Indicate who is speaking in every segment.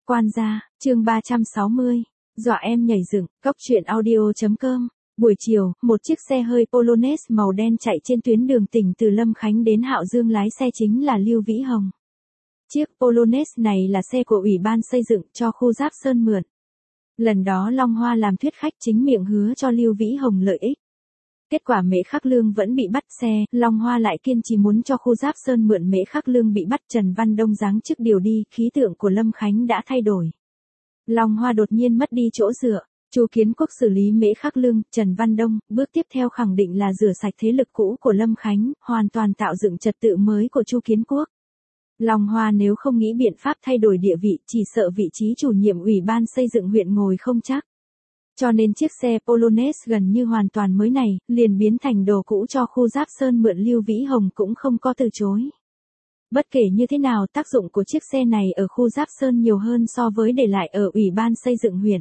Speaker 1: Quan gia, chương 360, dọa em nhảy dựng, Cóc truyện audio.com. Buổi chiều, một chiếc xe hơi Polones màu đen chạy trên tuyến đường tỉnh từ Lâm Khánh đến Hạo Dương, lái xe chính là Lưu Vĩ Hồng. Chiếc Polones này là xe của Ủy ban xây dựng cho khu Giáp Sơn mượn. Lần đó Long Hoa làm thuyết khách chính miệng hứa cho Lưu Vĩ Hồng lợi ích. Kết quả Mễ Khắc Lương vẫn bị bắt xe, Long Hoa lại kiên trì muốn cho khu Giáp Sơn mượn, Mễ Khắc Lương bị bắt, Trần Văn Đông giáng chức điều đi, khí tượng của Lâm Khánh đã thay đổi. Long Hoa đột nhiên mất đi chỗ dựa, Chu Kiến Quốc xử lý Mễ Khắc Lương, Trần Văn Đông, bước tiếp theo khẳng định là rửa sạch thế lực cũ của Lâm Khánh, hoàn toàn tạo dựng trật tự mới của Chu Kiến Quốc. Long Hoa nếu không nghĩ biện pháp thay đổi địa vị, chỉ sợ vị trí chủ nhiệm Ủy ban xây dựng huyện ngồi không chắc. Cho nên chiếc xe Polones gần như hoàn toàn mới này, liền biến thành đồ cũ cho khu Giáp Sơn mượn. Lưu Vĩ Hồng cũng không có từ chối. Bất kể như thế nào, tác dụng của chiếc xe này ở khu Giáp Sơn nhiều hơn so với để lại ở Ủy ban xây dựng huyện.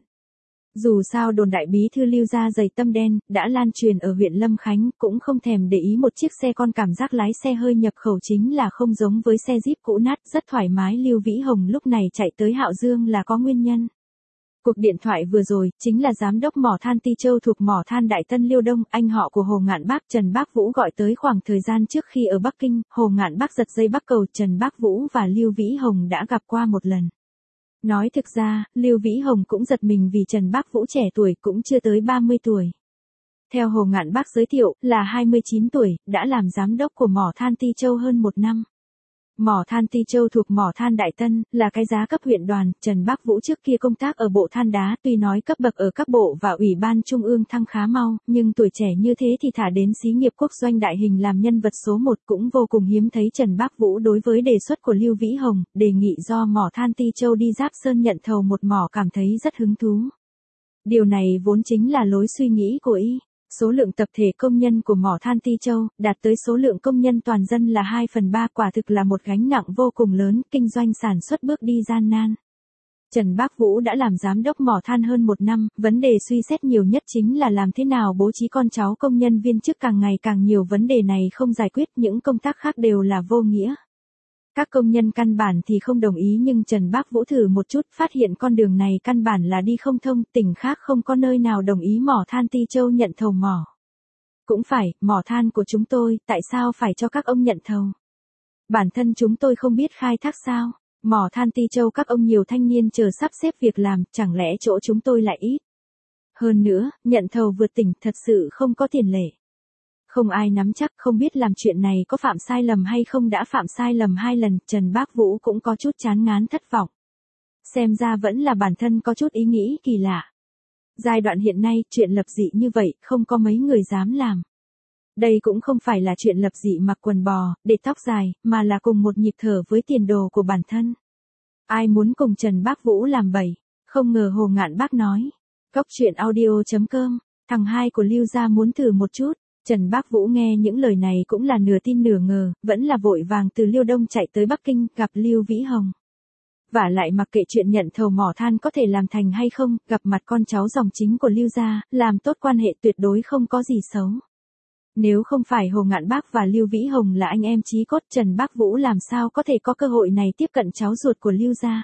Speaker 1: Dù sao đồn đại bí thư Lưu gia giày tâm đen, đã lan truyền ở huyện Lâm Khánh, cũng không thèm để ý một chiếc xe con. Cảm giác lái xe hơi nhập khẩu chính là không giống với xe Jeep cũ nát, rất thoải mái. Lưu Vĩ Hồng lúc này chạy tới Hạo Dương là có nguyên nhân. Cuộc điện thoại vừa rồi, chính là giám đốc mỏ than Ti Châu thuộc mỏ than Đại Tân Liêu Đông, anh họ của Hồ Ngạn Bác, Trần Bác Vũ gọi tới. Khoảng thời gian trước khi ở Bắc Kinh, Hồ Ngạn Bác giật dây bắc cầu, Trần Bác Vũ và Lưu Vĩ Hồng đã gặp qua một lần. Nói thực ra, Lưu Vĩ Hồng cũng giật mình vì Trần Bác Vũ trẻ tuổi, cũng chưa tới 30 tuổi. Theo Hồ Ngạn Bác giới thiệu, là 29 tuổi, đã làm giám đốc của mỏ than Ti Châu hơn 1 năm. Mỏ than Ti Châu thuộc mỏ than Đại Tân, là cái giá cấp huyện đoàn. Trần Bác Vũ trước kia công tác ở bộ than đá, tuy nói cấp bậc ở các bộ và ủy ban trung ương thăng khá mau, nhưng tuổi trẻ như thế thì thả đến xí nghiệp quốc doanh đại hình làm nhân vật số 1 cũng vô cùng hiếm thấy. Trần Bác Vũ đối với đề xuất của Lưu Vĩ Hồng, đề nghị do mỏ than Ti Châu đi Giáp Sơn nhận thầu một mỏ cảm thấy rất hứng thú. Điều này vốn chính là lối suy nghĩ của y. Số lượng tập thể công nhân của mỏ than Ti Châu đạt tới số lượng công nhân toàn dân là 2/3, quả thực là một gánh nặng vô cùng lớn, kinh doanh sản xuất bước đi gian nan. Trần Bác Vũ đã làm giám đốc mỏ than hơn 1 năm, vấn đề suy xét nhiều nhất chính là làm thế nào bố trí con cháu công nhân viên chức càng ngày càng nhiều. Vấn đề này không giải quyết, những công tác khác đều là vô nghĩa. Các công nhân căn bản thì không đồng ý, nhưng Trần Bác Vũ thử một chút, phát hiện con đường này căn bản là đi không thông, tỉnh khác không có nơi nào đồng ý mỏ than Ti Châu nhận thầu mỏ. Cũng phải, mỏ than của chúng tôi, tại sao phải cho các ông nhận thầu? Bản thân chúng tôi không biết khai thác sao? Mỏ than Ti Châu các ông nhiều thanh niên chờ sắp xếp việc làm, chẳng lẽ chỗ chúng tôi lại ít? Hơn nữa, nhận thầu vượt tỉnh thật sự không có tiền lệ. Không ai nắm chắc, không biết làm chuyện này có phạm sai lầm hay không, đã phạm sai lầm 2 lần, Trần Bác Vũ cũng có chút chán ngán thất vọng. Xem ra vẫn là bản thân có chút ý nghĩ kỳ lạ. Giai đoạn hiện nay, chuyện lập dị như vậy, không có mấy người dám làm. Đây cũng không phải là chuyện lập dị mặc quần bò, để tóc dài, mà là cùng một nhịp thở với tiền đồ của bản thân. Ai muốn cùng Trần Bác Vũ làm bậy? Không ngờ Hồ Ngạn Bác nói. Cóc truyện audio.com, thằng hai của Lưu gia muốn thử một chút. Trần Bác Vũ nghe những lời này cũng là nửa tin nửa ngờ, vẫn là vội vàng từ Liêu Đông chạy tới Bắc Kinh, gặp Lưu Vĩ Hồng. Vả lại mặc kệ chuyện nhận thầu mỏ than có thể làm thành hay không, gặp mặt con cháu dòng chính của Lưu gia, làm tốt quan hệ tuyệt đối không có gì xấu. Nếu không phải Hồ Ngạn Bác và Lưu Vĩ Hồng là anh em chí cốt, Trần Bác Vũ làm sao có thể có cơ hội này tiếp cận cháu ruột của Lưu gia.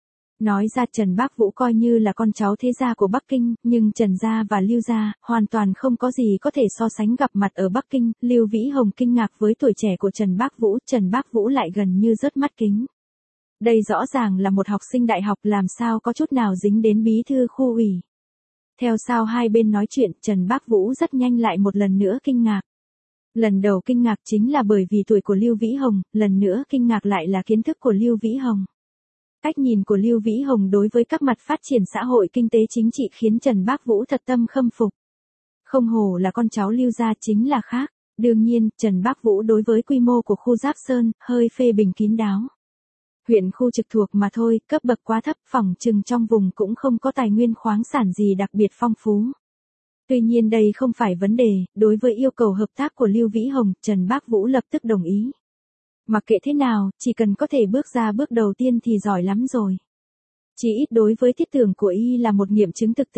Speaker 1: Nói ra Trần Bác Vũ coi như là con cháu thế gia của Bắc Kinh, nhưng Trần gia và Lưu gia hoàn toàn không có gì có thể so sánh. Gặp mặt ở Bắc Kinh, Lưu Vĩ Hồng kinh ngạc với tuổi trẻ của Trần Bác Vũ, Trần Bác Vũ lại gần như rớt mắt kính. Đây rõ ràng là một học sinh đại học, làm sao có chút nào dính đến bí thư khu ủy. Theo sau hai bên nói chuyện, Trần Bác Vũ rất nhanh lại một lần nữa kinh ngạc. Lần đầu kinh ngạc chính là bởi vì tuổi của Lưu Vĩ Hồng, lần nữa kinh ngạc lại là kiến thức của Lưu Vĩ Hồng. Cách nhìn của Lưu Vĩ Hồng đối với các mặt phát triển xã hội kinh tế chính trị khiến Trần Bác Vũ thật tâm khâm phục. Không hổ là con cháu Lưu gia, chính là khác. Đương nhiên, Trần Bác Vũ đối với quy mô của khu Giáp Sơn, hơi phê bình kín đáo. Huyện khu trực thuộc mà thôi, cấp bậc quá thấp, phỏng chừng trong vùng cũng không có tài nguyên khoáng sản gì đặc biệt phong phú. Tuy nhiên đây không phải vấn đề, đối với yêu cầu hợp tác của Lưu Vĩ Hồng, Trần Bác Vũ lập tức đồng ý. Mặc kệ thế nào, chỉ cần có thể bước ra bước đầu tiên thì giỏi lắm rồi. Chỉ ít đối với thiết tưởng của y là một nghiệm chứng thực tế.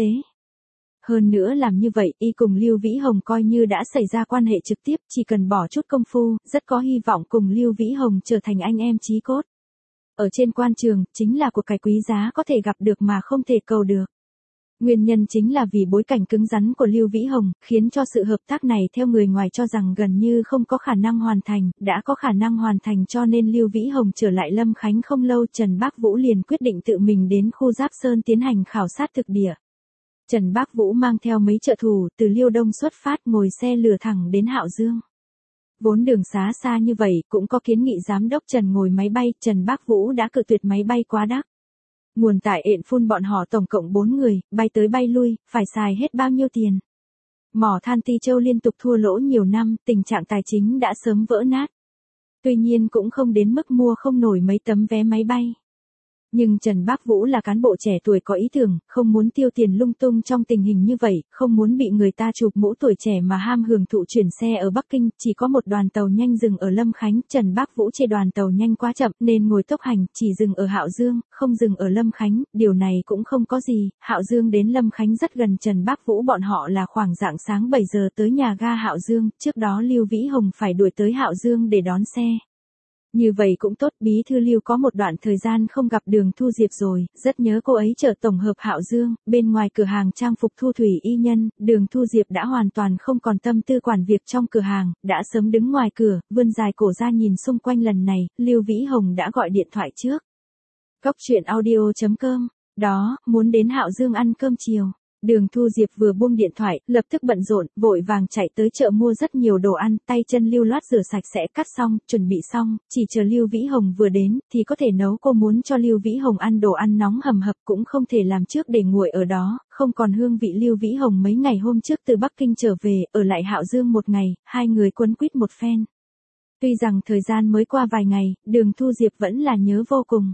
Speaker 1: Hơn nữa làm như vậy, y cùng Lưu Vĩ Hồng coi như đã xảy ra quan hệ trực tiếp, chỉ cần bỏ chút công phu, rất có hy vọng cùng Lưu Vĩ Hồng trở thành anh em chí cốt. Ở trên quan trường, chính là cuộc cải quý giá có thể gặp được mà không thể cầu được. Nguyên nhân chính là vì bối cảnh cứng rắn của Lưu Vĩ Hồng, khiến cho sự hợp tác này theo người ngoài cho rằng gần như không có khả năng hoàn thành, đã có khả năng hoàn thành cho nên Lưu Vĩ Hồng trở lại Lâm Khánh không lâu Trần Bác Vũ liền quyết định tự mình đến khu Giáp Sơn tiến hành khảo sát thực địa. Trần Bác Vũ mang theo mấy trợ thủ từ Liêu Đông xuất phát ngồi xe lửa thẳng đến Hạo Dương. Vốn đường xá xa như vậy cũng có kiến nghị giám đốc Trần ngồi máy bay, Trần Bác Vũ đã cự tuyệt máy bay quá đắt. Nguồn tại ện phun bọn họ tổng cộng 4 người, bay tới bay lui, phải xài hết bao nhiêu tiền. Mỏ than Ti Châu liên tục thua lỗ nhiều năm, tình trạng tài chính đã sớm vỡ nát. Tuy nhiên cũng không đến mức mua không nổi mấy tấm vé máy bay. Nhưng Trần Bác Vũ là cán bộ trẻ tuổi có ý tưởng, không muốn tiêu tiền lung tung trong tình hình như vậy, không muốn bị người ta chụp mũ tuổi trẻ mà ham hưởng thụ chuyển xe ở Bắc Kinh, chỉ có một đoàn tàu nhanh dừng ở Lâm Khánh, Trần Bác Vũ chê đoàn tàu nhanh quá chậm nên ngồi tốc hành, chỉ dừng ở Hạo Dương, không dừng ở Lâm Khánh, điều này cũng không có gì, Hạo Dương đến Lâm Khánh rất gần Trần Bác Vũ bọn họ là khoảng rạng sáng 7 giờ tới nhà ga Hạo Dương, trước đó Lưu Vĩ Hồng phải đuổi tới Hạo Dương để đón xe. Như vậy cũng tốt, bí thư Lưu có một đoạn thời gian không gặp Đường Thu Diệp rồi, rất nhớ cô ấy chợ tổng hợp Hạo Dương, bên ngoài cửa hàng trang phục Thu Thủy y nhân, Đường Thu Diệp đã hoàn toàn không còn tâm tư quản việc trong cửa hàng, đã sớm đứng ngoài cửa, vươn dài cổ ra nhìn xung quanh lần này, Lưu Vĩ Hồng đã gọi điện thoại trước. Cóc truyện audio.com, đó, muốn đến Hạo Dương ăn cơm chiều. Đường Thu Diệp vừa buông điện thoại, lập tức bận rộn, vội vàng chạy tới chợ mua rất nhiều đồ ăn, tay chân lưu loát rửa sạch sẽ cắt xong, chuẩn bị xong, chỉ chờ Lưu Vĩ Hồng vừa đến, thì có thể nấu. Cô muốn cho Lưu Vĩ Hồng ăn đồ ăn nóng hầm hập cũng không thể làm trước để nguội ở đó, không còn hương vị. Lưu Vĩ Hồng mấy ngày hôm trước từ Bắc Kinh trở về, ở lại Hạo Dương một ngày, hai người quấn quýt một phen. Tuy rằng thời gian mới qua vài ngày, Đường Thu Diệp vẫn là nhớ vô cùng.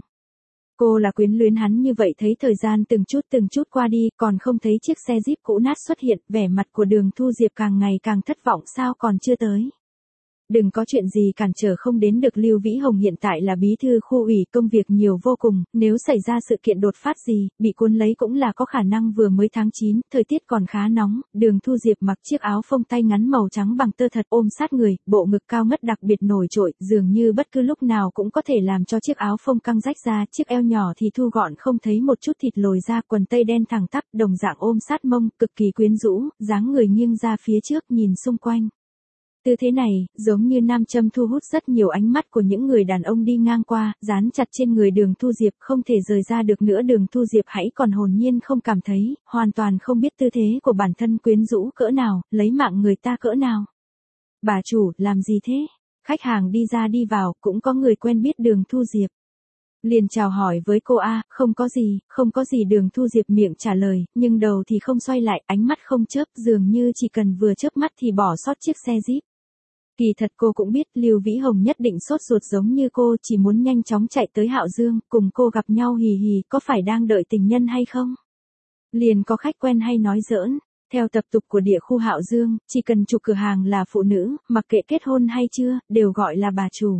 Speaker 1: Cô là quyến luyến hắn như vậy, thấy thời gian từng chút qua đi, còn không thấy chiếc xe Jeep cũ nát xuất hiện, vẻ mặt của Đường Thu Diệp càng ngày càng thất vọng, sao còn chưa tới. Đừng có chuyện gì cản trở không đến được. Lưu Vĩ Hồng hiện tại là bí thư khu ủy, công việc nhiều vô cùng, nếu xảy ra sự kiện đột phát gì, bị cuốn lấy cũng là có khả năng. Vừa mới tháng 9, thời tiết còn khá nóng, Đường Thu Diệp mặc chiếc áo phông tay ngắn màu trắng bằng tơ thật ôm sát người, bộ ngực cao ngất đặc biệt nổi trội, dường như bất cứ lúc nào cũng có thể làm cho chiếc áo phông căng rách ra, chiếc eo nhỏ thì thu gọn không thấy một chút thịt lồi ra, quần tây đen thẳng tắp, đồng dạng ôm sát mông, cực kỳ quyến rũ, dáng người nghiêng ra phía trước nhìn xung quanh. Tư thế này, giống như nam châm thu hút rất nhiều ánh mắt của những người đàn ông đi ngang qua, dán chặt trên người Đường Thu Diệp không thể rời ra được nữa. Đường Thu Diệp hãy còn hồn nhiên không cảm thấy, hoàn toàn không biết tư thế của bản thân quyến rũ cỡ nào, lấy mạng người ta cỡ nào. Bà chủ, làm gì thế? Khách hàng đi ra đi vào, cũng có người quen biết Đường Thu Diệp. Liền chào hỏi với cô không có gì Đường Thu Diệp miệng trả lời, nhưng đầu thì không xoay lại, ánh mắt không chớp, dường như chỉ cần vừa chớp mắt thì bỏ sót chiếc xe Jeep. Kỳ thật cô cũng biết Lưu Vĩ Hồng nhất định sốt ruột giống như cô, chỉ muốn nhanh chóng chạy tới Hạo Dương, cùng cô gặp nhau hì hì, có phải đang đợi tình nhân hay không? Liền có khách quen hay nói giỡn, theo tập tục của địa khu Hạo Dương, chỉ cần chủ cửa hàng là phụ nữ, mặc kệ kết hôn hay chưa, đều gọi là bà chủ.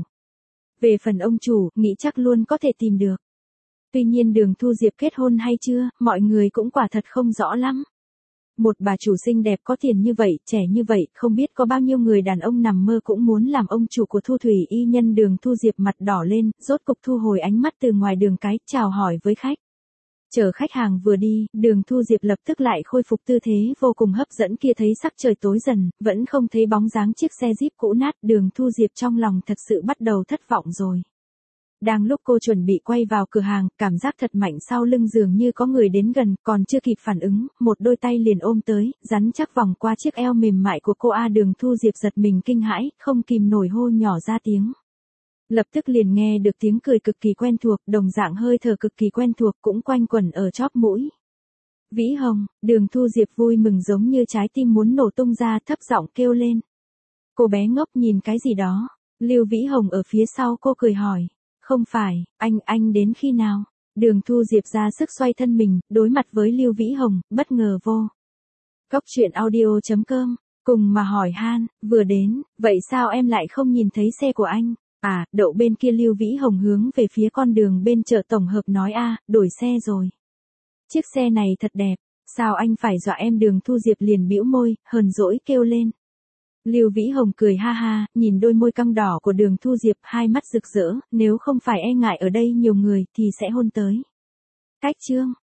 Speaker 1: Về phần ông chủ, nghĩ chắc luôn có thể tìm được. Tuy nhiên Đường Thu Diệp kết hôn hay chưa, mọi người cũng quả thật không rõ lắm. Một bà chủ xinh đẹp có tiền như vậy, trẻ như vậy, không biết có bao nhiêu người đàn ông nằm mơ cũng muốn làm ông chủ của Thu Thủy y nhân. Đường Thu Diệp mặt đỏ lên, rốt cục thu hồi ánh mắt từ ngoài đường cái, chào hỏi với khách. Chờ khách hàng vừa đi, Đường Thu Diệp lập tức lại khôi phục tư thế vô cùng hấp dẫn kia. Thấy sắc trời tối dần, vẫn không thấy bóng dáng chiếc xe Jeep cũ nát, Đường Thu Diệp trong lòng thật sự bắt đầu thất vọng rồi. Đang lúc cô chuẩn bị quay vào cửa hàng, cảm giác thật mạnh sau lưng dường như có người đến gần, còn chưa kịp phản ứng, một đôi tay liền ôm tới, rắn chắc vòng qua chiếc eo mềm mại của cô. Đường Thu Diệp giật mình kinh hãi, không kìm nổi hô nhỏ ra tiếng. Lập tức liền nghe được tiếng cười cực kỳ quen thuộc, đồng dạng hơi thở cực kỳ quen thuộc cũng quanh quẩn ở chóp mũi. Vĩ Hồng, Đường Thu Diệp vui mừng giống như trái tim muốn nổ tung ra, thấp giọng kêu lên. Cô bé ngốc nhìn cái gì đó? Lưu Vĩ Hồng ở phía sau cô cười hỏi. Không phải, anh đến khi nào? Đường Thu Diệp ra sức xoay thân mình, đối mặt với Lưu Vĩ Hồng, bất ngờ vô. Cóc truyện audio.com, cùng mà hỏi han, vừa đến, vậy sao em lại không nhìn thấy xe của anh? Đậu bên kia. Lưu Vĩ Hồng hướng về phía con đường bên chợ tổng hợp nói đổi xe rồi. Chiếc xe này thật đẹp, sao anh phải dọa em? Đường Thu Diệp liền bĩu môi, hờn dỗi kêu lên. Lưu Vĩ Hồng cười ha ha, nhìn đôi môi căng đỏ của Đường Thu Diệp, hai mắt rực rỡ, nếu không phải e ngại ở đây nhiều người thì sẽ hôn tới. Cách chương